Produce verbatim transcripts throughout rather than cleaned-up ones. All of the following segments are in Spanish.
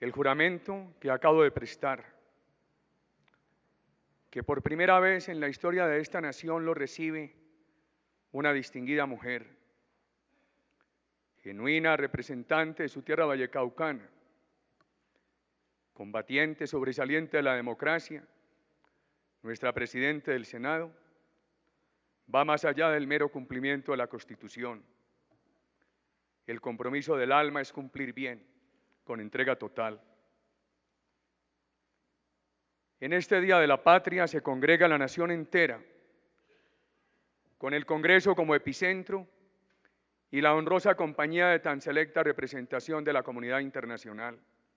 el juramento que acabo de prestar, que por primera vez en la historia de esta nación lo recibe una distinguida mujer, genuina representante de su tierra vallecaucana, combatiente sobresaliente de la democracia, nuestra Presidenta del Senado, va más allá del mero cumplimiento de la Constitución. El compromiso del alma es cumplir bien, con entrega total. En este Día de la Patria se congrega la nación entera, con el Congreso como epicentro y la honrosa compañía de tan selecta representación de la comunidad internacional.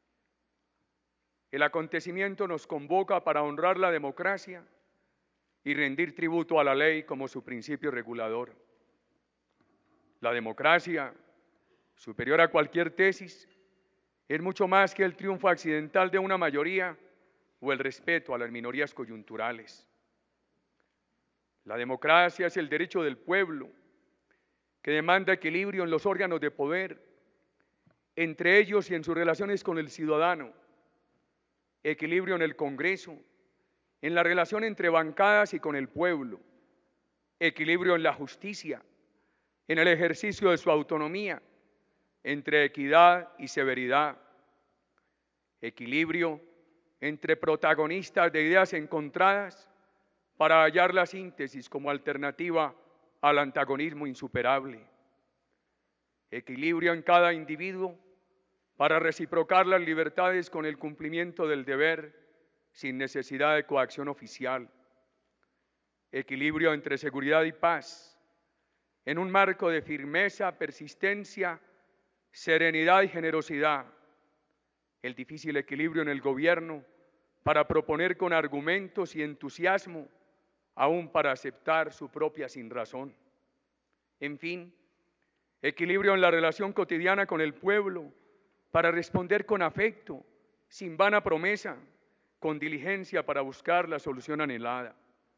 El acontecimiento nos convoca para honrar la democracia y rendir tributo a la ley como su principio regulador. La democracia, superior a cualquier tesis, es mucho más que el triunfo accidental de una mayoría o el respeto a las minorías coyunturales. La democracia es el derecho del pueblo que demanda equilibrio en los órganos de poder, entre ellos y en sus relaciones con el ciudadano, equilibrio en el Congreso, en la relación entre bancadas y con el pueblo, equilibrio en la justicia, en el ejercicio de su autonomía, entre equidad y severidad, equilibrio entre protagonistas de ideas encontradas para hallar la síntesis como alternativa al antagonismo insuperable, equilibrio en cada individuo para reciprocar las libertades con el cumplimiento del deber sin necesidad de coacción oficial, equilibrio entre seguridad y paz, en un marco de firmeza, persistencia, serenidad y generosidad, el difícil equilibrio en el gobierno para proponer con argumentos y entusiasmo, aún para aceptar su propia sinrazón. En fin, equilibrio en la relación cotidiana con el pueblo para responder con afecto, sin vana promesa, con diligencia para buscar la solución anhelada.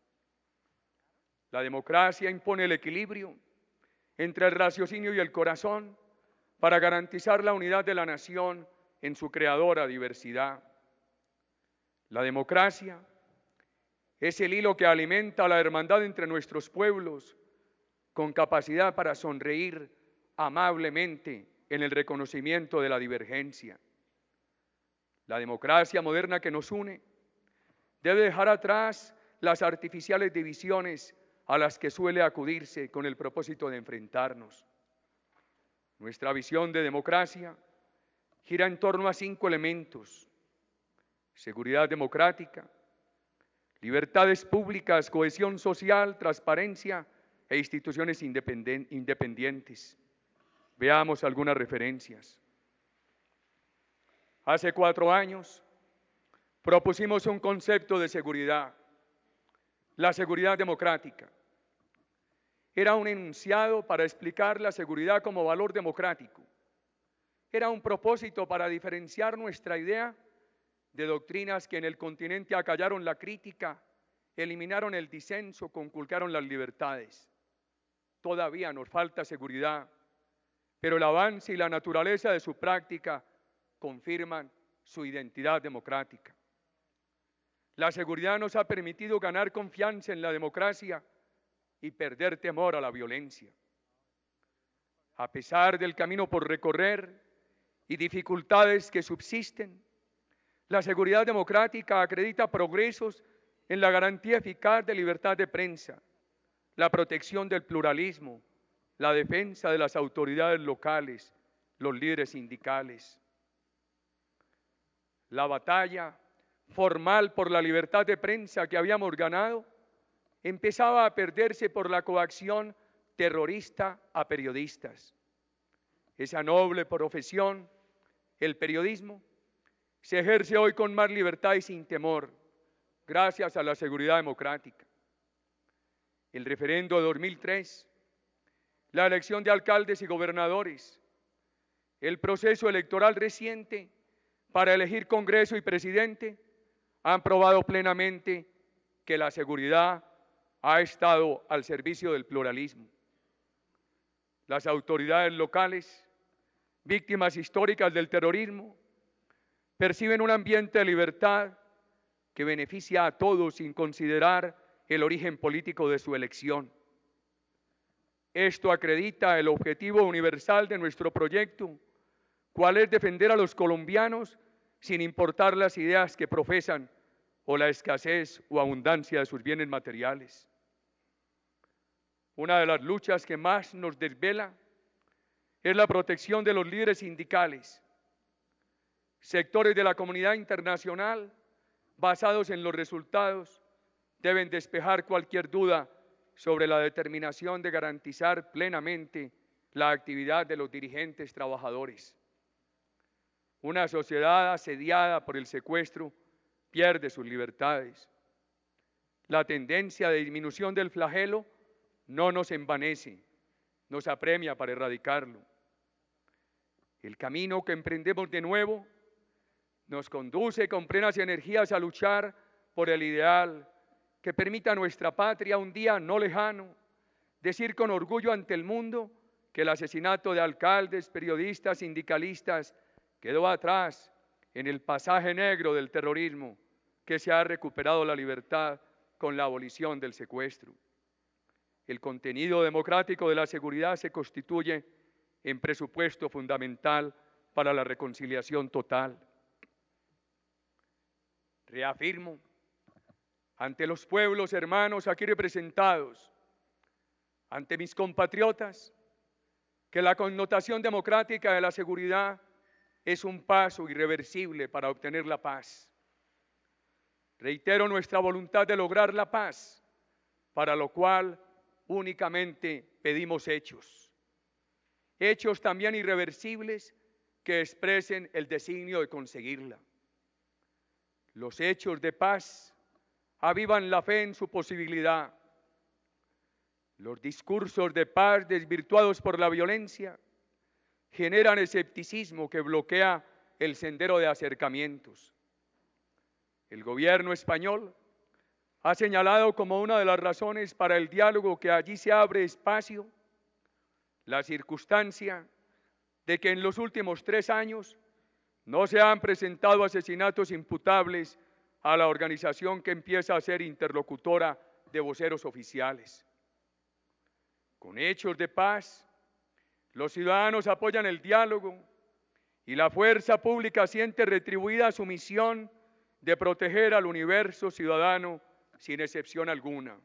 La democracia impone el equilibrio entre el raciocinio y el corazón para garantizar la unidad de la nación en su creadora diversidad. La democracia es el hilo que alimenta la hermandad entre nuestros pueblos, con capacidad para sonreír amablemente en el reconocimiento de la divergencia. La democracia moderna que nos une debe dejar atrás las artificiales divisiones a las que suele acudirse con el propósito de enfrentarnos. Nuestra visión de democracia gira en torno a cinco elementos: seguridad democrática, libertades públicas, cohesión social, transparencia e instituciones independientes. Veamos algunas referencias. Hace cuatro años propusimos un concepto de seguridad, la seguridad democrática. Era un enunciado para explicar la seguridad como valor democrático. Era un propósito para diferenciar nuestra idea de doctrinas que en el continente acallaron la crítica, eliminaron el disenso, conculcaron las libertades. Todavía nos falta seguridad, pero el avance y la naturaleza de su práctica confirman su identidad democrática. La seguridad nos ha permitido ganar confianza en la democracia y perder temor a la violencia. A pesar del camino por recorrer y dificultades que subsisten, la seguridad democrática acredita progresos en la garantía eficaz de libertad de prensa, la protección del pluralismo, la defensa de las autoridades locales, los líderes sindicales. La batalla formal por la libertad de prensa que habíamos ganado empezaba a perderse por la coacción terrorista a periodistas. Esa noble profesión, el periodismo, se ejerce hoy con más libertad y sin temor, gracias a la seguridad democrática. El referendo de dos mil tres, la elección de alcaldes y gobernadores, el proceso electoral reciente para elegir Congreso y presidente han probado plenamente que la seguridad ha estado al servicio del pluralismo. Las autoridades locales, víctimas históricas del terrorismo, perciben un ambiente de libertad que beneficia a todos sin considerar el origen político de su elección. Esto acredita el objetivo universal de nuestro proyecto, cual es defender a los colombianos sin importar las ideas que profesan o la escasez o abundancia de sus bienes materiales. Una de las luchas que más nos desvela es la protección de los líderes sindicales, sectores de la comunidad internacional basados en los resultados deben despejar cualquier duda sobre la determinación de garantizar plenamente la actividad de los dirigentes trabajadores. Una sociedad asediada por el secuestro pierde sus libertades. La tendencia de disminución del flagelo no nos envanece, nos apremia para erradicarlo. El camino que emprendemos de nuevo nos conduce con plenas energías a luchar por el ideal que permita a nuestra patria un día no lejano decir con orgullo ante el mundo que el asesinato de alcaldes, periodistas, sindicalistas quedó atrás en el pasaje negro del terrorismo, que se ha recuperado la libertad con la abolición del secuestro. El contenido democrático de la seguridad se constituye en presupuesto fundamental para la reconciliación total. Reafirmo ante los pueblos hermanos aquí representados, ante mis compatriotas, que la connotación democrática de la seguridad es un paso irreversible para obtener la paz. Reitero nuestra voluntad de lograr la paz, para lo cual únicamente pedimos hechos. Hechos también irreversibles que expresen el designio de conseguirla. Los hechos de paz avivan la fe en su posibilidad. Los discursos de paz desvirtuados por la violencia generan escepticismo que bloquea el sendero de acercamientos. El gobierno español ha señalado como una de las razones para el diálogo que allí se abre espacio la circunstancia de que en los últimos tres años no se han presentado asesinatos imputables a la organización que empieza a ser interlocutora de voceros oficiales. Con hechos de paz, los ciudadanos apoyan el diálogo y la fuerza pública siente retribuida su misión de proteger al universo ciudadano sin excepción alguna.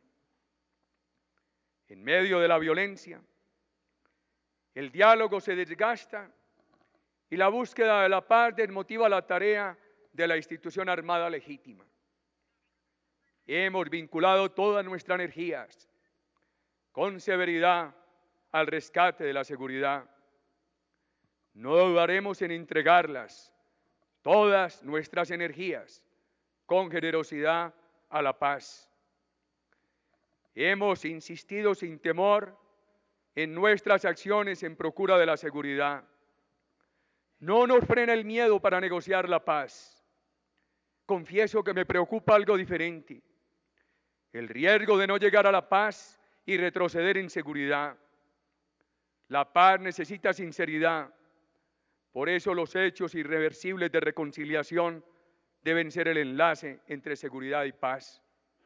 En medio de la violencia, el diálogo se desgasta y la búsqueda de la paz desmotiva la tarea de la institución armada legítima. Hemos vinculado todas nuestras energías con severidad al rescate de la seguridad. No dudaremos en entregarlas, todas nuestras energías, con generosidad a la paz. Hemos insistido sin temor en nuestras acciones en procura de la seguridad. No nos frena el miedo para negociar la paz. Confieso que me preocupa algo diferente: el riesgo de no llegar a la paz y retroceder en seguridad. La paz necesita sinceridad. Por eso los hechos irreversibles de reconciliación deben ser el enlace entre seguridad y paz.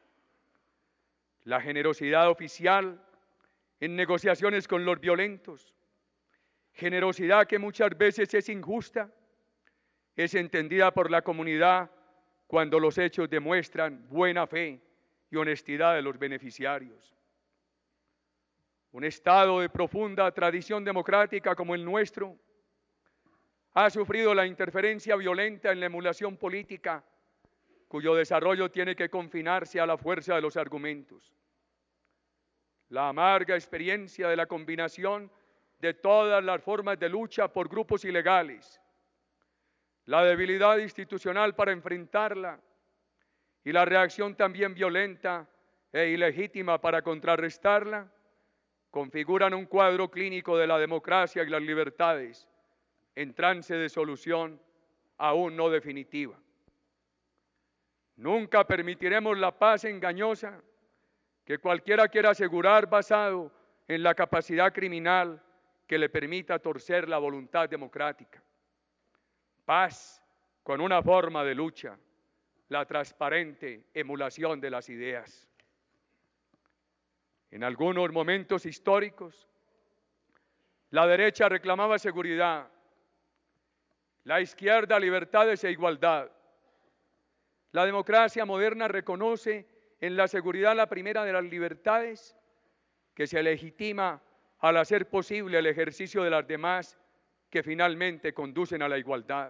La generosidad oficial en negociaciones con los violentos, generosidad que muchas veces es injusta, es entendida por la comunidad cuando los hechos demuestran buena fe y honestidad de los beneficiarios. Un Estado de profunda tradición democrática como el nuestro ha sufrido la interferencia violenta en la emulación política, cuyo desarrollo tiene que confinarse a la fuerza de los argumentos. La amarga experiencia de la combinación de todas las formas de lucha por grupos ilegales, la debilidad institucional para enfrentarla y la reacción también violenta e ilegítima para contrarrestarla, configuran un cuadro clínico de la democracia y las libertades en trance de solución aún no definitiva. Nunca permitiremos la paz engañosa que cualquiera quiera asegurar basado en la capacidad criminal que le permita torcer la voluntad democrática. Paz con una forma de lucha, la transparente emulación de las ideas. En algunos momentos históricos, la derecha reclamaba seguridad, la izquierda libertades e igualdad. La democracia moderna reconoce en la seguridad la primera de las libertades que se legitima al hacer posible el ejercicio de las demás que finalmente conducen a la igualdad.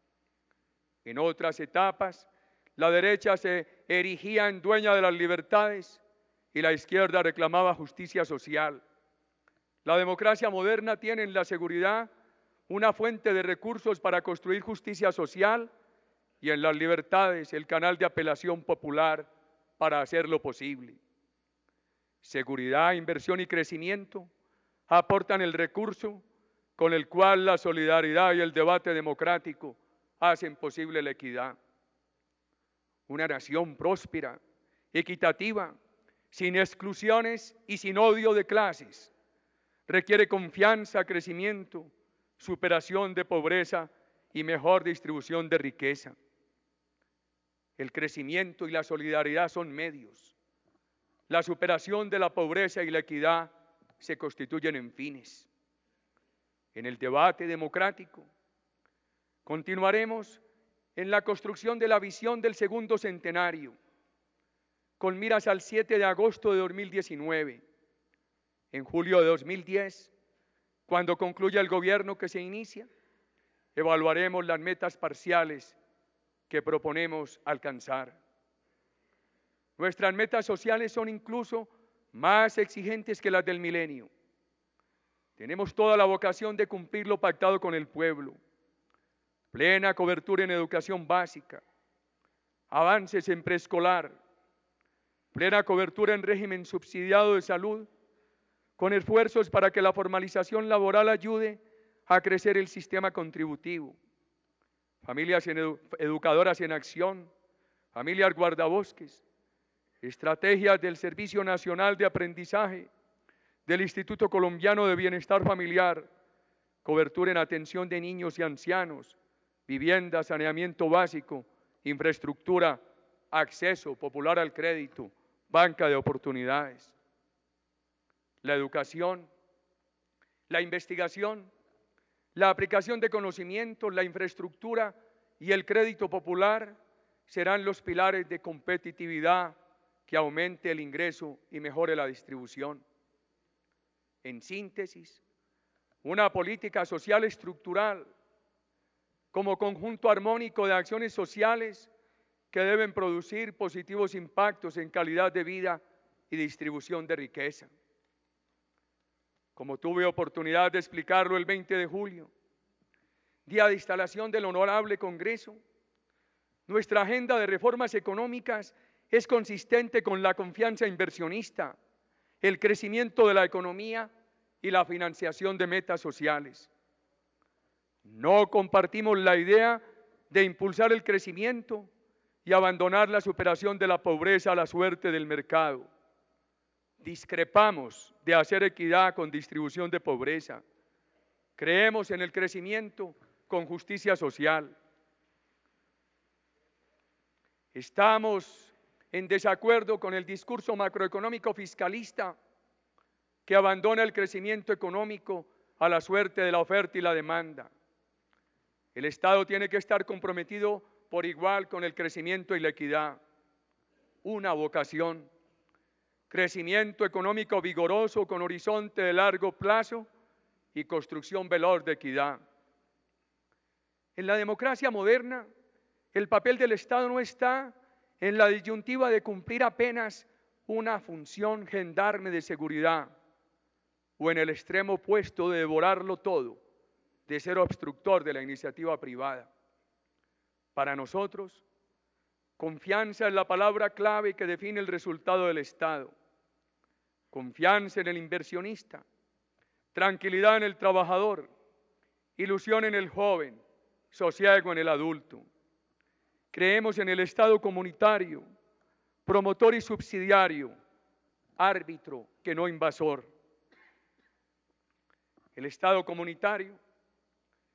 En otras etapas, la derecha se erigía en dueña de las libertades y la izquierda reclamaba justicia social. La democracia moderna tiene en la seguridad una fuente de recursos para construir justicia social y en las libertades el canal de apelación popular para hacerlo posible. Seguridad, inversión y crecimiento aportan el recurso con el cual la solidaridad y el debate democrático hacen posible la equidad. Una nación próspera, equitativa, sin exclusiones y sin odio de clases, requiere confianza, crecimiento, superación de pobreza y mejor distribución de riqueza. El crecimiento y la solidaridad son medios. La superación de la pobreza y la equidad se constituyen en fines. En el debate democrático, continuaremos en la construcción de la visión del segundo centenario, con miras al siete de agosto de dos mil diecinueve. En julio de dos mil diez, cuando concluya el gobierno que se inicia, evaluaremos las metas parciales que proponemos alcanzar. Nuestras metas sociales son incluso más exigentes que las del milenio. Tenemos toda la vocación de cumplir lo pactado con el pueblo. Plena cobertura en educación básica, avances en preescolar, plena cobertura en régimen subsidiado de salud, con esfuerzos para que la formalización laboral ayude a crecer el sistema contributivo. Familias en edu- educadoras en acción, familias guardabosques, estrategias del Servicio Nacional de Aprendizaje, del Instituto Colombiano de Bienestar Familiar, cobertura en atención de niños y ancianos, vivienda, saneamiento básico, infraestructura, acceso popular al crédito, banca de oportunidades. La educación, la investigación, la aplicación de conocimientos, la infraestructura y el crédito popular serán los pilares de competitividad que aumente el ingreso y mejore la distribución. En síntesis, una política social estructural como conjunto armónico de acciones sociales que deben producir positivos impactos en calidad de vida y distribución de riqueza. Como tuve oportunidad de explicarlo el veinte de julio, día de instalación del Honorable Congreso, nuestra agenda de reformas económicas es consistente con la confianza inversionista, el crecimiento de la economía y la financiación de metas sociales. No compartimos la idea de impulsar el crecimiento y abandonar la superación de la pobreza a la suerte del mercado. Discrepamos de hacer equidad con distribución de pobreza. Creemos en el crecimiento con justicia social. Estamos en desacuerdo con el discurso macroeconómico fiscalista que abandona el crecimiento económico a la suerte de la oferta y la demanda. El Estado tiene que estar comprometido por igual con el crecimiento y la equidad. Una vocación, crecimiento económico vigoroso con horizonte de largo plazo y construcción veloz de equidad. En la democracia moderna, el papel del Estado no está en la disyuntiva de cumplir apenas una función gendarme de seguridad o en el extremo opuesto de devorarlo todo, de ser obstructor de la iniciativa privada. Para nosotros, confianza es la palabra clave que define el resultado del Estado. Confianza en el inversionista, tranquilidad en el trabajador, ilusión en el joven, sosiego en el adulto. Creemos en el Estado comunitario, promotor y subsidiario, árbitro que no invasor. El Estado comunitario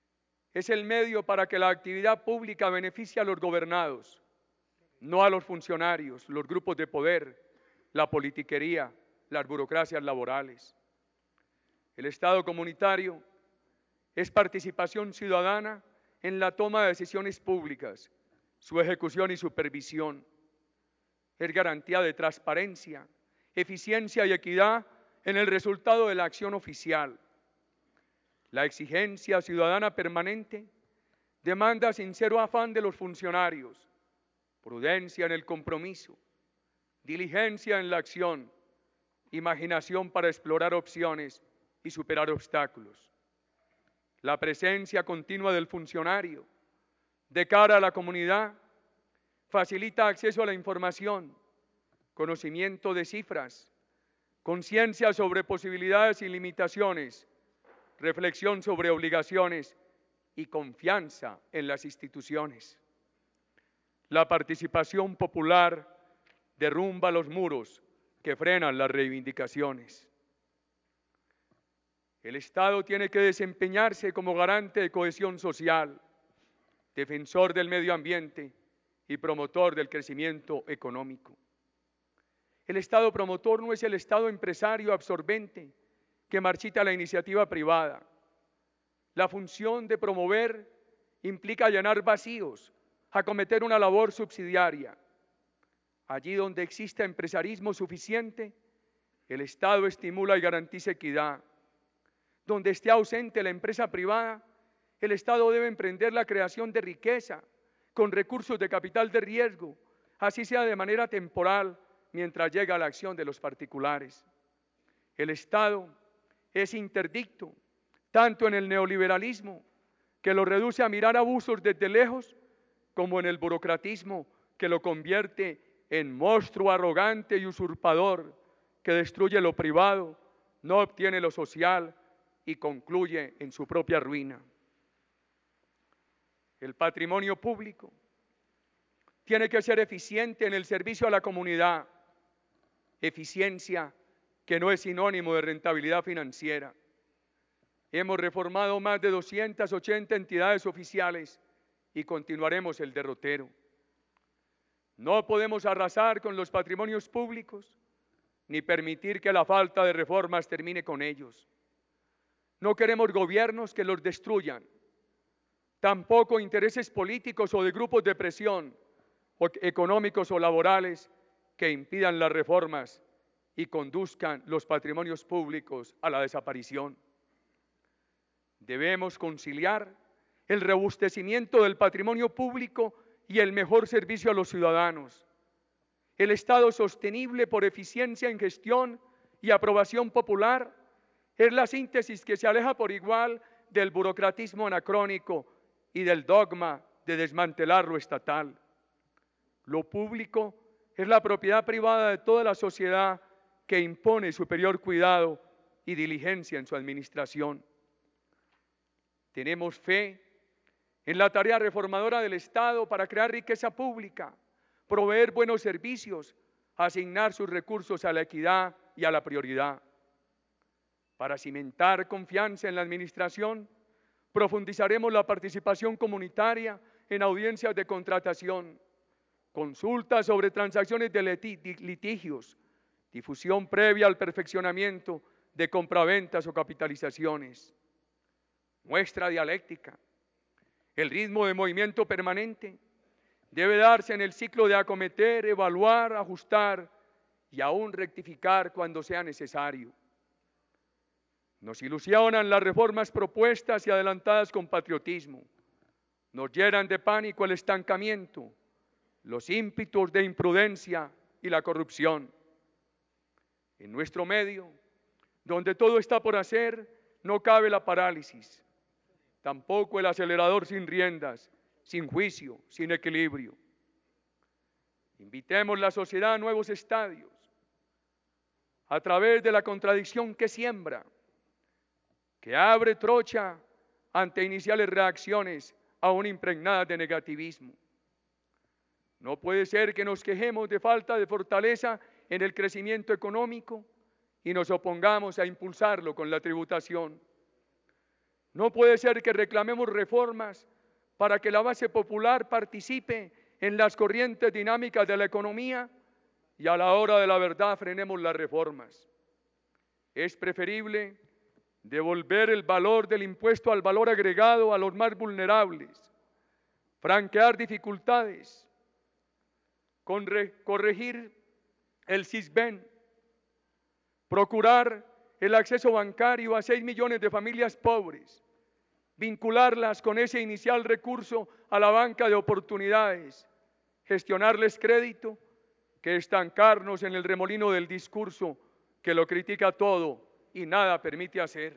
es el medio para que la actividad pública beneficie a los gobernados, no a los funcionarios, los grupos de poder, la politiquería, las burocracias laborales. El Estado comunitario es participación ciudadana en la toma de decisiones públicas, su ejecución y supervisión. Es garantía de transparencia, eficiencia y equidad en el resultado de la acción oficial. La exigencia ciudadana permanente demanda sincero afán de los funcionarios, prudencia en el compromiso, diligencia en la acción, imaginación para explorar opciones y superar obstáculos. La presencia continua del funcionario de cara a la comunidad facilita acceso a la información, conocimiento de cifras, conciencia sobre posibilidades y limitaciones, reflexión sobre obligaciones y confianza en las instituciones. La participación popular derrumba los muros que frenan las reivindicaciones. El Estado tiene que desempeñarse como garante de cohesión social, defensor del medio ambiente y promotor del crecimiento económico. El Estado promotor no es el Estado empresario absorbente que marchita la iniciativa privada. La función de promover implica llenar vacíos, acometer una labor subsidiaria. Allí donde exista empresarismo suficiente, el Estado estimula y garantiza equidad. Donde esté ausente la empresa privada, el Estado debe emprender la creación de riqueza con recursos de capital de riesgo, así sea de manera temporal, mientras llega la acción de los particulares. El Estado es interdicto, tanto en el neoliberalismo, que lo reduce a mirar abusos desde lejos, como en el burocratismo, que lo convierte en monstruo arrogante y usurpador, que destruye lo privado, no obtiene lo social y concluye en su propia ruina. El patrimonio público tiene que ser eficiente en el servicio a la comunidad, eficiencia que no es sinónimo de rentabilidad financiera. Hemos reformado más de doscientas ochenta entidades oficiales y continuaremos el derrotero. No podemos arrasar con los patrimonios públicos ni permitir que la falta de reformas termine con ellos. No queremos gobiernos que los destruyan, tampoco intereses políticos o de grupos de presión, o económicos o laborales, que impidan las reformas y conduzcan los patrimonios públicos a la desaparición. Debemos conciliar el robustecimiento del patrimonio público y el mejor servicio a los ciudadanos. El Estado sostenible por eficiencia en gestión y aprobación popular es la síntesis que se aleja por igual del burocratismo anacrónico y del dogma de desmantelar lo estatal. Lo público es la propiedad privada de toda la sociedad que impone superior cuidado y diligencia en su administración. Tenemos fe en la tarea reformadora del Estado para crear riqueza pública, proveer buenos servicios, asignar sus recursos a la equidad y a la prioridad. Para cimentar confianza en la administración, profundizaremos la participación comunitaria en audiencias de contratación, consultas sobre transacciones de litigios, difusión previa al perfeccionamiento de compraventas o capitalizaciones. Muestra dialéctica. El ritmo de movimiento permanente debe darse en el ciclo de acometer, evaluar, ajustar y aún rectificar cuando sea necesario. Nos ilusionan las reformas propuestas y adelantadas con patriotismo. Nos llenan de pánico el estancamiento, los ímpetus de imprudencia y la corrupción. En nuestro medio, donde todo está por hacer, no cabe la parálisis, tampoco el acelerador sin riendas, sin juicio, sin equilibrio. Invitemos la sociedad a nuevos estadios, a través de la contradicción que siembra, que abre trocha ante iniciales reacciones aún impregnadas de negativismo. No puede ser que nos quejemos de falta de fortaleza en el crecimiento económico y nos opongamos a impulsarlo con la tributación. No puede ser que reclamemos reformas para que la base popular participe en las corrientes dinámicas de la economía y a la hora de la verdad frenemos las reformas. Es preferible devolver el valor del impuesto al valor agregado a los más vulnerables, franquear dificultades, corregir el Sisbén, procurar el acceso bancario a seis millones de familias pobres, vincularlas con ese inicial recurso a la banca de oportunidades, gestionarles crédito, que estancarnos en el remolino del discurso que lo critica todo y nada permite hacer.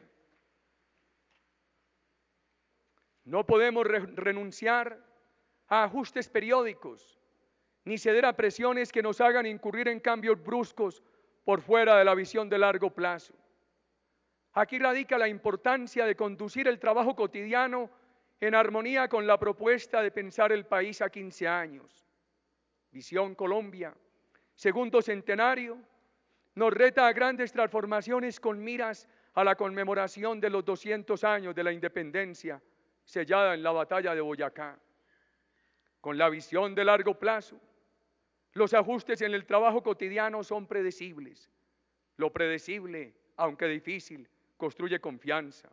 No podemos re renunciar a ajustes periódicos, ni ceder a presiones que nos hagan incurrir en cambios bruscos por fuera de la visión de largo plazo. Aquí radica la importancia de conducir el trabajo cotidiano en armonía con la propuesta de pensar el país a quince años. Visión Colombia, segundo centenario, nos reta a grandes transformaciones con miras a la conmemoración de los doscientos años de la independencia sellada en la batalla de Boyacá. Con la visión de largo plazo, los ajustes en el trabajo cotidiano son predecibles. Lo predecible, aunque difícil, construye confianza.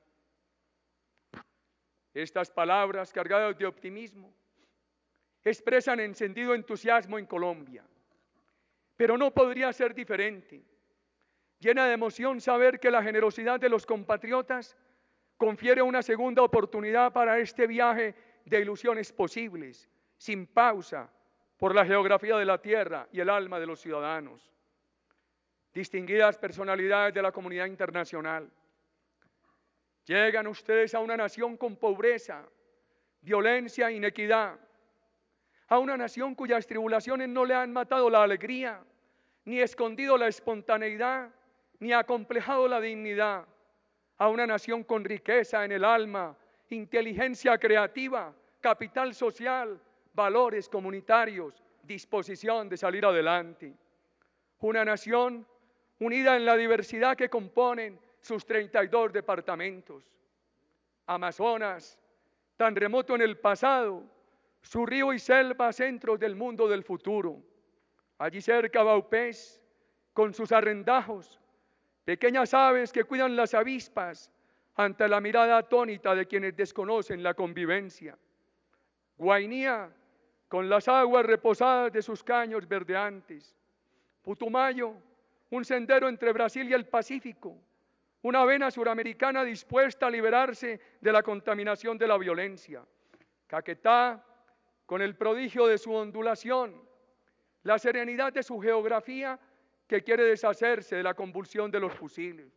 Estas palabras cargadas de optimismo expresan encendido entusiasmo en Colombia. Pero no podría ser diferente. Llena de emoción saber que la generosidad de los compatriotas confiere una segunda oportunidad para este viaje de ilusiones posibles, sin pausa, por la geografía de la tierra y el alma de los ciudadanos. Distinguidas personalidades de la comunidad internacional, llegan ustedes a una nación con pobreza, violencia e inequidad, a una nación cuyas tribulaciones no le han matado la alegría, ni escondido la espontaneidad, ni acomplejado la dignidad, a una nación con riqueza en el alma, inteligencia creativa, capital social, valores comunitarios, disposición de salir adelante. Una nación unida en la diversidad que componen sus treinta y dos departamentos. Amazonas, tan remoto en el pasado, su río y selva centros del mundo del futuro. Allí cerca Vaupés, con sus arrendajos, pequeñas aves que cuidan las avispas ante la mirada atónita de quienes desconocen la convivencia. Guainía, con las aguas reposadas de sus caños verdeantes. Putumayo, un sendero entre Brasil y el Pacífico, una vena suramericana dispuesta a liberarse de la contaminación de la violencia. Caquetá, con el prodigio de su ondulación, la serenidad de su geografía que quiere deshacerse de la convulsión de los fusiles.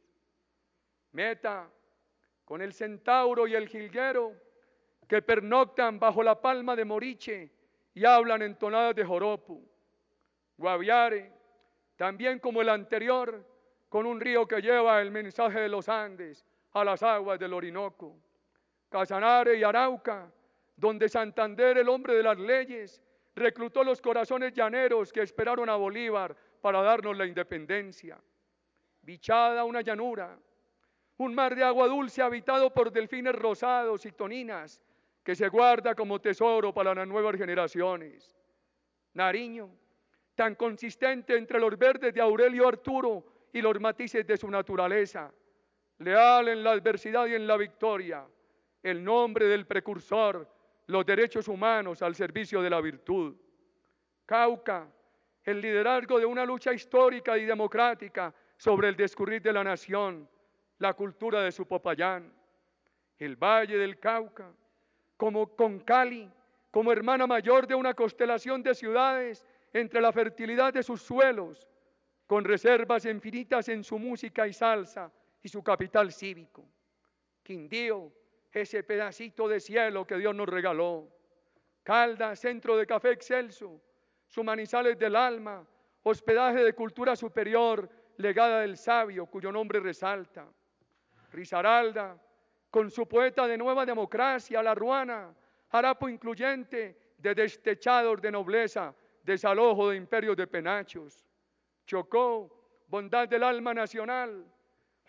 Meta, con el centauro y el jilguero que pernoctan bajo la palma de Moriche y hablan en tonadas de joropo. Guaviare, también como el anterior, con un río que lleva el mensaje de los Andes a las aguas del Orinoco. Casanare y Arauca, donde Santander, el hombre de las leyes, reclutó los corazones llaneros que esperaron a Bolívar para darnos la independencia. Bichada, una llanura, un mar de agua dulce habitado por delfines rosados y toninas que se guarda como tesoro para las nuevas generaciones. Nariño, tan consistente entre los verdes de Aurelio Arturo y los matices de su naturaleza, leal en la adversidad y en la victoria, el nombre del precursor, los derechos humanos al servicio de la virtud. Cauca, el liderazgo de una lucha histórica y democrática sobre el discurrir de la nación, la cultura de su Popayán. El Valle del Cauca, como Concali, como hermana mayor de una constelación de ciudades entre la fertilidad de sus suelos, con reservas infinitas en su música y salsa y su capital cívico. Quindío, ese pedacito de cielo que Dios nos regaló. Caldas, centro de café excelso, su Manizales del alma, hospedaje de cultura superior, legada del sabio, cuyo nombre resalta. Risaralda, con su poeta de nueva democracia, la ruana, harapo incluyente de destechados de nobleza, desalojo de imperios de penachos. Chocó, bondad del alma nacional,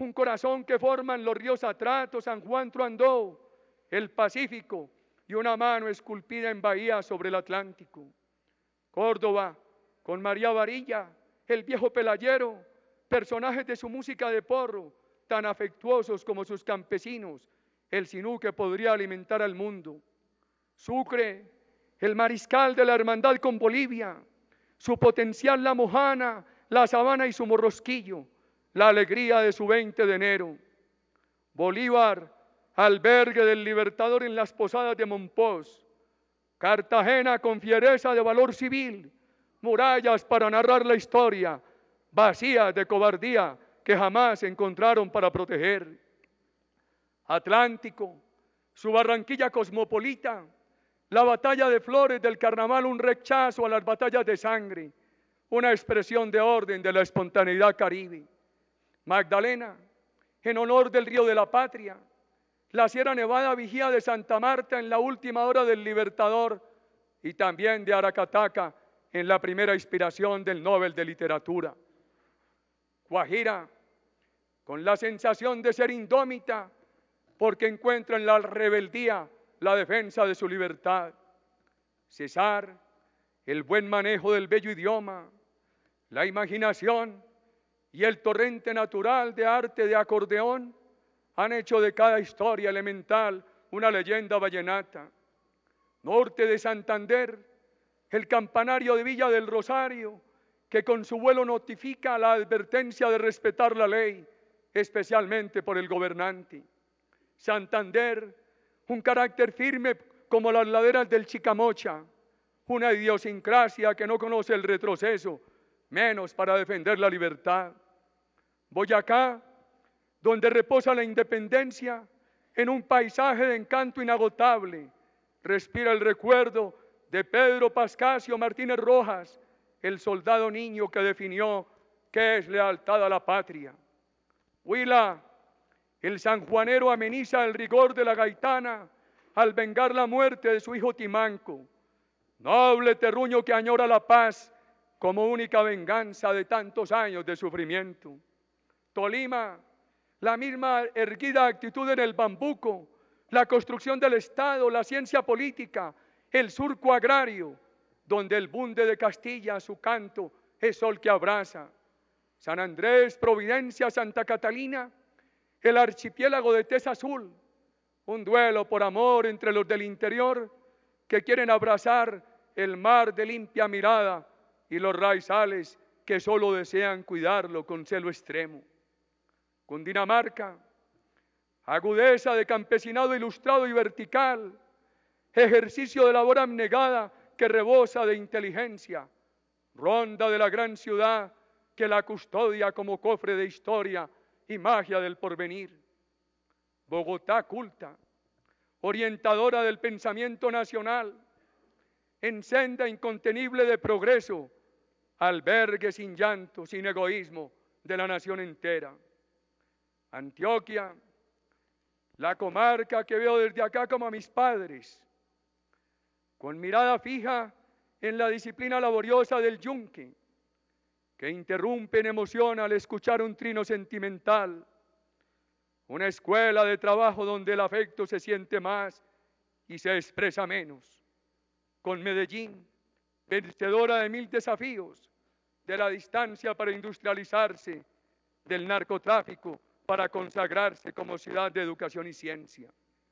un corazón que forman los ríos Atrato, San Juan Truandó, el Pacífico y una mano esculpida en Bahía sobre el Atlántico. Córdoba, con María Varilla, el viejo pelayero, personajes de su música de porro, tan afectuosos como sus campesinos, el sinú que podría alimentar al mundo. Sucre, el mariscal de la hermandad con Bolivia, su potencial La Mojana, la Sabana y su morrosquillo, la alegría de su veinte de enero. Bolívar, albergue del Libertador en las posadas de Monpós. Cartagena con fiereza de valor civil, murallas para narrar la historia, vacías de cobardía que jamás encontraron para proteger. Atlántico, su Barranquilla cosmopolita, la batalla de Flores del Carnaval, un rechazo a las batallas de sangre, una expresión de orden de la espontaneidad caribe. Magdalena, en honor del río de la patria, la Sierra Nevada Vigía de Santa Marta en la última hora del Libertador y también de Aracataca en la primera inspiración del Nobel de Literatura. Guajira, con la sensación de ser indómita porque encuentra en la rebeldía la defensa de su libertad. Cesar, el buen manejo del bello idioma, la imaginación y el torrente natural de arte de acordeón han hecho de cada historia elemental una leyenda vallenata. Norte de Santander, el campanario de Villa del Rosario, que con su vuelo notifica la advertencia de respetar la ley, especialmente por el gobernante. Santander, un carácter firme como las laderas del Chicamocha, una idiosincrasia que no conoce el retroceso, menos para defender la libertad. Boyacá, donde reposa la independencia, en un paisaje de encanto inagotable, respira el recuerdo de Pedro Pascasio Martínez Rojas, el soldado niño que definió qué es lealtad a la patria. Huila, el sanjuanero ameniza el rigor de la gaitana al vengar la muerte de su hijo Timanco, noble terruño que añora la paz como única venganza de tantos años de sufrimiento. Tolima, la misma erguida actitud en el bambuco, la construcción del Estado, la ciencia política, el surco agrario, donde el bunde de Castilla, su canto, es sol que abraza. San Andrés, Providencia, Santa Catalina, el archipiélago de tez azul, un duelo por amor entre los del interior que quieren abrazar el mar de limpia mirada y los raizales que solo desean cuidarlo con celo extremo. Cundinamarca, agudeza de campesinado ilustrado y vertical, ejercicio de labor abnegada que rebosa de inteligencia, ronda de la gran ciudad que la custodia como cofre de historia y magia del porvenir. Bogotá culta, orientadora del pensamiento nacional, en senda incontenible de progreso, albergue sin llanto, sin egoísmo de la nación entera. Antioquia, la comarca que veo desde acá como a mis padres, con mirada fija en la disciplina laboriosa del yunque, que interrumpe en emoción al escuchar un trino sentimental, una escuela de trabajo donde el afecto se siente más y se expresa menos. Con Medellín, vencedora de mil desafíos, de la distancia para industrializarse, del narcotráfico para consagrarse como ciudad de educación y ciencia.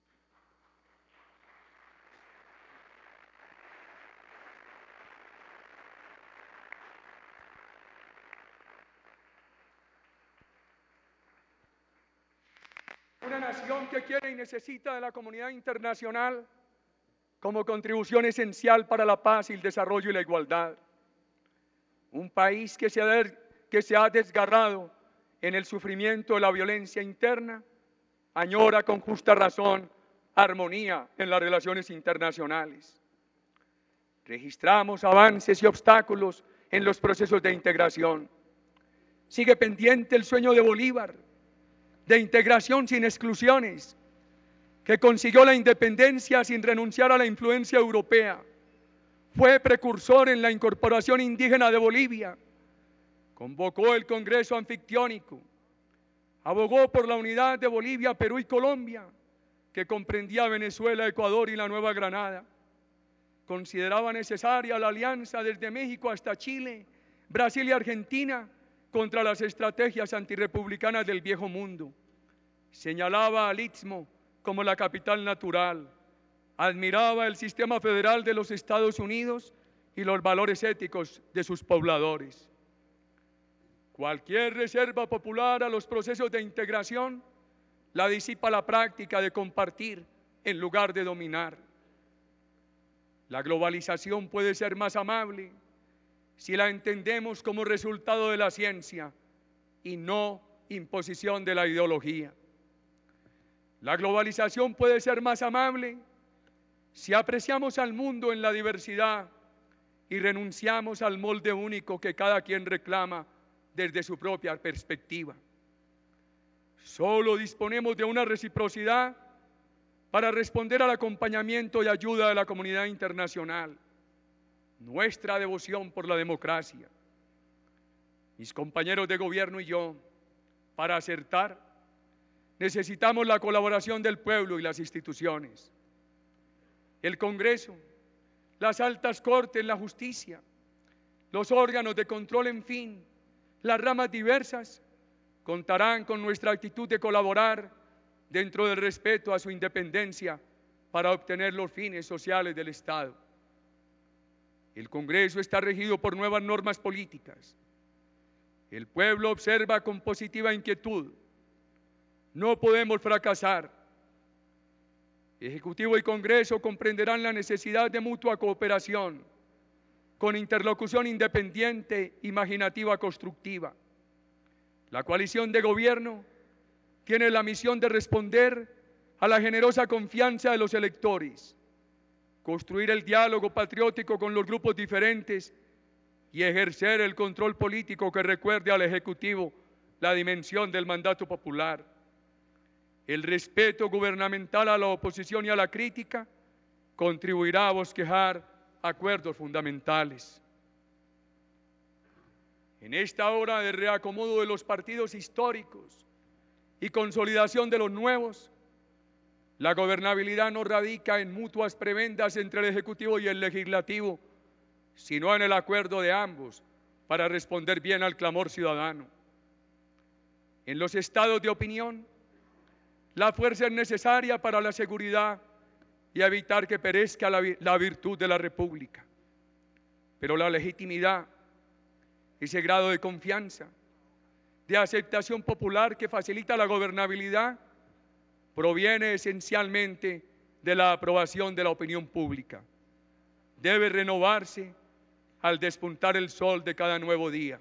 Una nación que quiere y necesita de la comunidad internacional como contribución esencial para la paz y el desarrollo y la igualdad. Un país que se ha, que se ha desgarrado en el sufrimiento de la violencia interna, añora con justa razón armonía en las relaciones internacionales. Registramos avances y obstáculos en los procesos de integración. Sigue pendiente el sueño de Bolívar, de integración sin exclusiones, que consiguió la independencia sin renunciar a la influencia europea. Fue precursor en la incorporación indígena de Bolivia. Convocó el Congreso Anfictiónico. Abogó por la unidad de Bolivia, Perú y Colombia, que comprendía Venezuela, Ecuador y la Nueva Granada. Consideraba necesaria la alianza desde México hasta Chile, Brasil y Argentina contra las estrategias antirrepublicanas del viejo mundo. Señalaba al Istmo como la capital natural. Admiraba el sistema federal de los Estados Unidos y los valores éticos de sus pobladores. Cualquier reserva popular a los procesos de integración la disipa la práctica de compartir en lugar de dominar. La globalización puede ser más amable si la entendemos como resultado de la ciencia y no imposición de la ideología. La globalización puede ser más amable si apreciamos al mundo en la diversidad y renunciamos al molde único que cada quien reclama desde su propia perspectiva. Solo disponemos de una reciprocidad para responder al acompañamiento y ayuda de la comunidad internacional, nuestra devoción por la democracia. Mis compañeros de gobierno y yo, para acertar, necesitamos la colaboración del pueblo y las instituciones. El Congreso, las altas cortes, la justicia, los órganos de control, en fin, las ramas diversas, contarán con nuestra actitud de colaborar dentro del respeto a su independencia para obtener los fines sociales del Estado. El Congreso está regido por nuevas normas políticas. El pueblo observa con positiva inquietud. No podemos fracasar. Ejecutivo y Congreso comprenderán la necesidad de mutua cooperación, con interlocución independiente, imaginativa, constructiva. La coalición de gobierno tiene la misión de responder a la generosa confianza de los electores, construir el diálogo patriótico con los grupos diferentes y ejercer el control político que recuerde al Ejecutivo la dimensión del mandato popular. El respeto gubernamental a la oposición y a la crítica contribuirá a bosquejar acuerdos fundamentales. En esta hora de reacomodo de los partidos históricos y consolidación de los nuevos, la gobernabilidad no radica en mutuas prebendas entre el Ejecutivo y el Legislativo, sino en el acuerdo de ambos para responder bien al clamor ciudadano. En los estados de opinión, la fuerza es necesaria para la seguridad y evitar que perezca la, la virtud de la República. Pero la legitimidad, ese grado de confianza, de aceptación popular que facilita la gobernabilidad, proviene esencialmente de la aprobación de la opinión pública. Debe renovarse al despuntar el sol de cada nuevo día.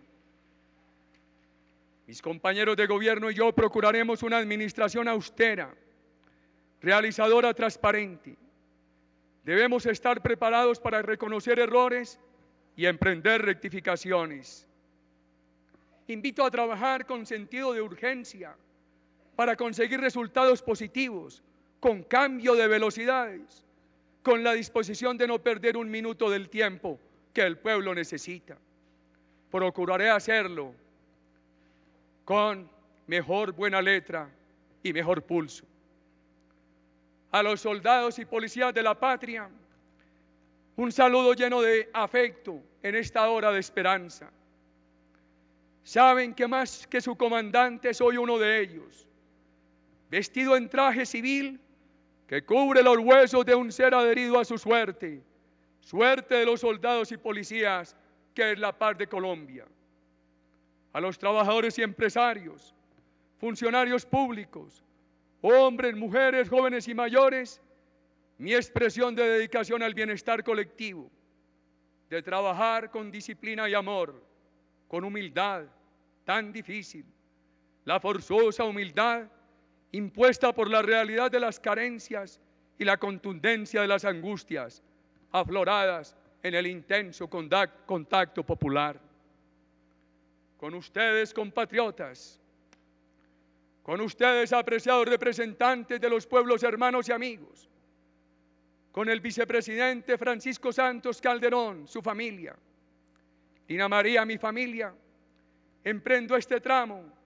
Mis compañeros de gobierno y yo procuraremos una administración austera, realizadora, transparente. Debemos estar preparados para reconocer errores y emprender rectificaciones. Invito a trabajar con sentido de urgencia para conseguir resultados positivos, con cambio de velocidades, con la disposición de no perder un minuto del tiempo que el pueblo necesita. Procuraré hacerlo con mejor buena letra y mejor pulso. A los soldados y policías de la patria, un saludo lleno de afecto en esta hora de esperanza. Saben que más que su comandante soy uno de ellos, vestido en traje civil que cubre los huesos de un ser adherido a su suerte, suerte de los soldados y policías, que es la paz de Colombia. A los trabajadores y empresarios, funcionarios públicos, hombres, mujeres, jóvenes y mayores, mi expresión de dedicación al bienestar colectivo, de trabajar con disciplina y amor, con humildad tan difícil, la forzosa humildad impuesta por la realidad de las carencias y la contundencia de las angustias afloradas en el intenso contacto popular. Con ustedes, compatriotas, con ustedes, apreciados representantes de los pueblos hermanos y amigos, con el vicepresidente Francisco Santos Calderón, su familia, Dina María, mi familia, emprendo este tramo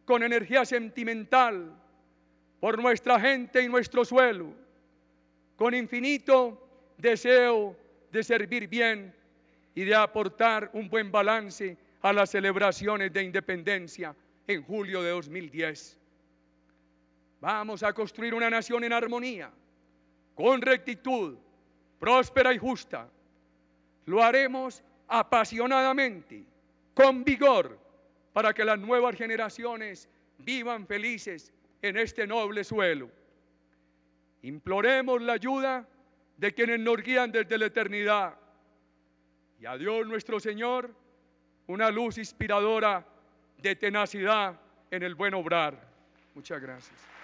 con energía sentimental por nuestra gente y nuestro suelo, con infinito deseo de servir bien y de aportar un buen balance a las celebraciones de independencia en julio de dos mil diez. Vamos a construir una nación en armonía, con rectitud, próspera y justa. Lo haremos apasionadamente, con vigor, para que las nuevas generaciones vivan felices en este noble suelo. Imploremos la ayuda de quienes nos guían desde la eternidad. Y a Dios nuestro Señor, una luz inspiradora de tenacidad en el buen obrar. Muchas gracias.